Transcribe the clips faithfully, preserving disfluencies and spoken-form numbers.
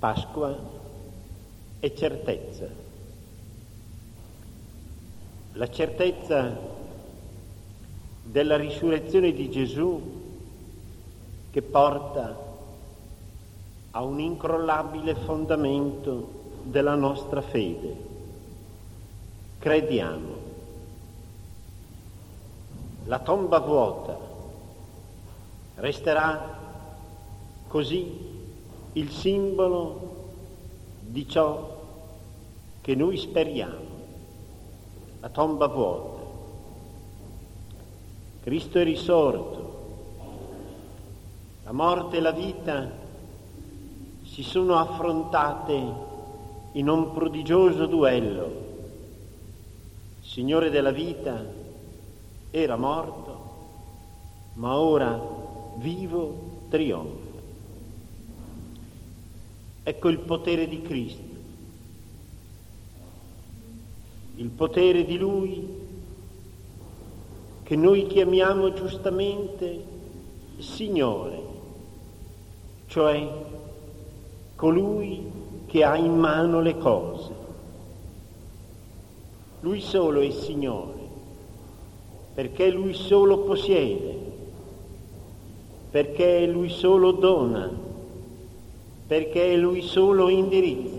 Pasqua è certezza. La certezza della risurrezione di Gesù che porta a un incrollabile fondamento della nostra fede. Crediamo. La tomba vuota resterà così il simbolo di ciò che noi speriamo. La tomba vuota. Cristo è risorto. La morte e la vita si sono affrontate in un prodigioso duello. Il Signore della vita era morto, ma ora vivo trionfa. Ecco il potere di Cristo, il potere di Lui che noi chiamiamo giustamente Signore, cioè colui che ha in mano le cose. Lui solo è Signore, perché Lui solo possiede, perché Lui solo dona, perché Lui solo indirizza.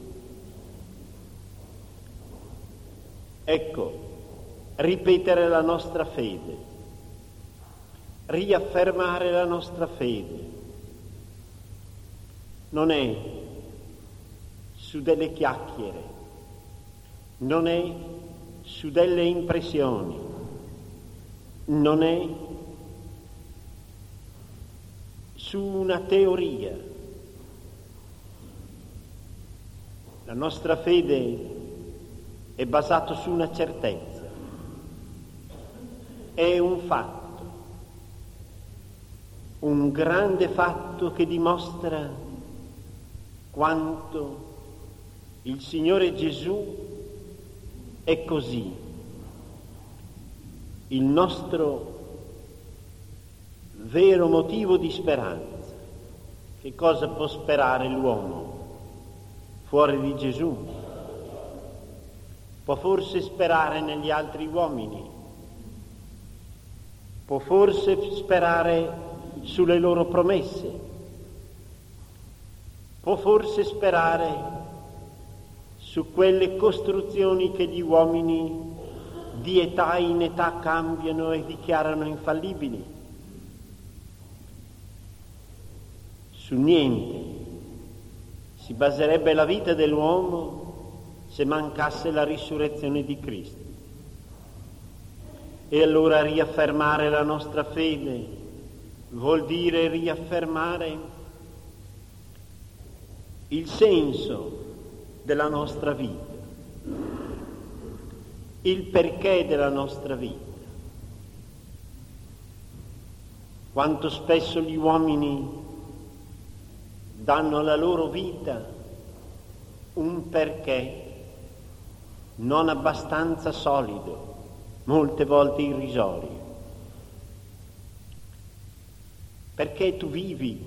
Ecco, ripetere la nostra fede, riaffermare la nostra fede, non è su delle chiacchiere, non è su delle impressioni, non è su una teoria. La nostra fede è basata su una certezza, è un fatto, un grande fatto che dimostra quanto il Signore Gesù è così. Il nostro vero motivo di speranza. Che cosa può sperare l'uomo fuori di Gesù? Può forse sperare negli altri uomini, può forse sperare sulle loro promesse, può forse sperare su quelle costruzioni che gli uomini di età in età cambiano e dichiarano infallibili. Su niente si baserebbe la vita dell'uomo se mancasse la risurrezione di Cristo. E allora riaffermare la nostra fede vuol dire riaffermare il senso della nostra vita, il perché della nostra vita. Quanto spesso gli uomini danno alla loro vita un perché non abbastanza solido, molte volte irrisorio. Perché tu vivi?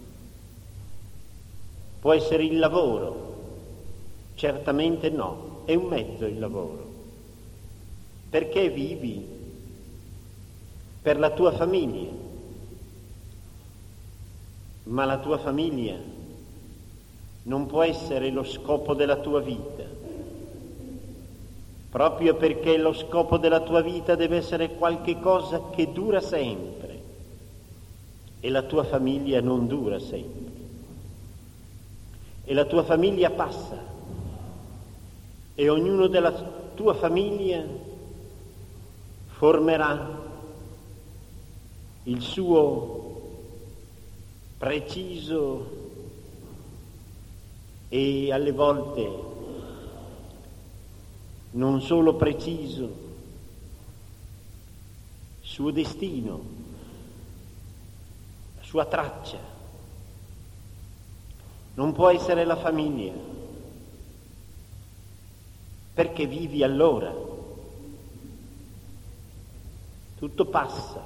Può essere il lavoro? Certamente no, è un mezzo il lavoro. Perché vivi? Per la tua famiglia. Ma la tua famiglia non può essere lo scopo della tua vita, proprio perché lo scopo della tua vita deve essere qualche cosa che dura sempre e la tua famiglia non dura sempre. E la tua famiglia passa e ognuno della tua famiglia formerà il suo preciso e alle volte non solo preciso suo destino, la sua traccia. Non può essere la famiglia, perché vivi allora. Tutto passa.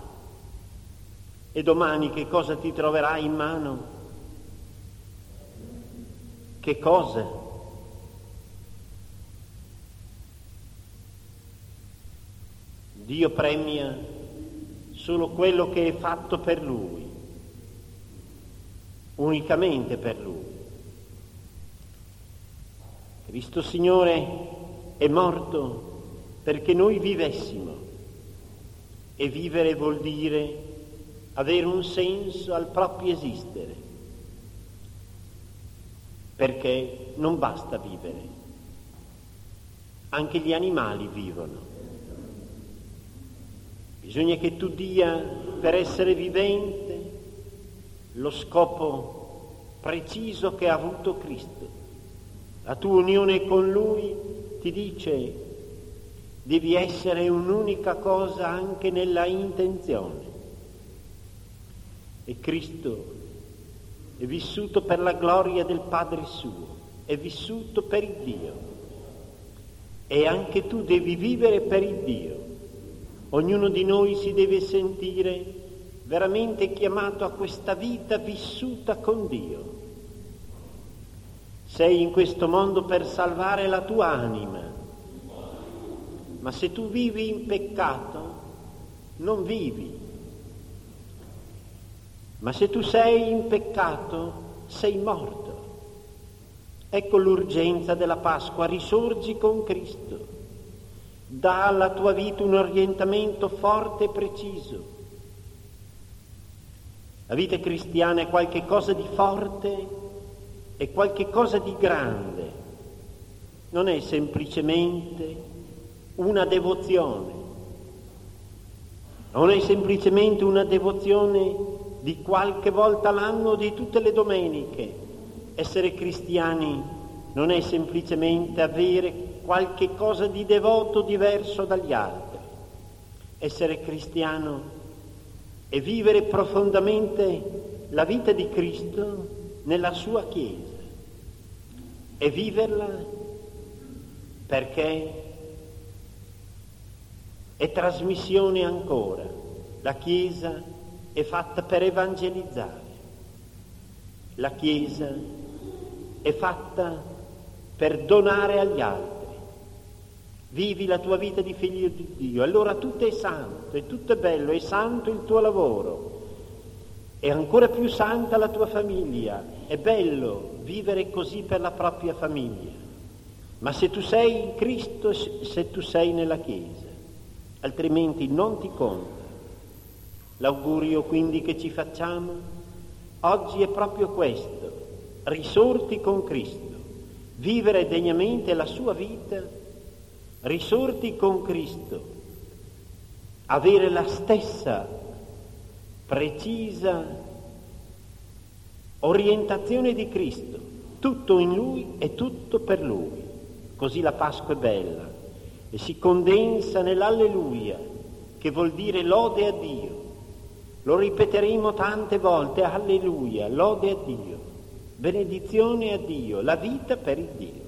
E domani che cosa ti troverai in mano? Che cosa? Dio premia solo quello che è fatto per Lui, unicamente per Lui. Cristo Signore è morto perché noi vivessimo, e vivere vuol dire avere un senso al proprio esistere, perché non basta vivere, anche gli animali vivono. Bisogna che tu dia, per essere vivente, lo scopo preciso che ha avuto Cristo. La tua unione con Lui ti dice: devi essere un'unica cosa anche nella intenzione. E Cristo è vissuto per la gloria del Padre suo, è vissuto per il Dio. E anche tu devi vivere per il Dio. Ognuno di noi si deve sentire veramente chiamato a questa vita vissuta con Dio. Sei in questo mondo per salvare la tua anima, ma se tu vivi in peccato, non vivi. Ma se tu sei in peccato, sei morto. Ecco l'urgenza della Pasqua: risorgi con Cristo. Dà alla tua vita un orientamento forte e preciso. La vita cristiana è qualche cosa di forte, è qualche cosa di grande. Non è semplicemente una devozione. Non è semplicemente una devozione di qualche volta l'anno o di tutte le domeniche. Essere cristiani non è semplicemente avere qualche cosa di devoto diverso dagli altri. Essere cristiano è vivere profondamente la vita di Cristo nella sua Chiesa, e viverla perché è trasmissione ancora. La Chiesa è fatta per evangelizzare. La Chiesa è fatta per donare agli altri. Vivi la tua vita di figlio di Dio, allora tutto è santo, e tutto è bello, è santo il tuo lavoro, è ancora più santa la tua famiglia. È bello vivere così per la propria famiglia, ma se tu sei in Cristo, se tu sei nella Chiesa, altrimenti non ti conta. L'augurio quindi che ci facciamo oggi è proprio questo: risorti con Cristo, vivere degnamente la sua vita, risorti con Cristo, avere la stessa precisa orientazione di Cristo, tutto in Lui e tutto per Lui. Così la Pasqua è bella e si condensa nell'Alleluia, che vuol dire lode a Dio. Lo ripeteremo tante volte: Alleluia, lode a Dio, benedizione a Dio, la vita per il Dio.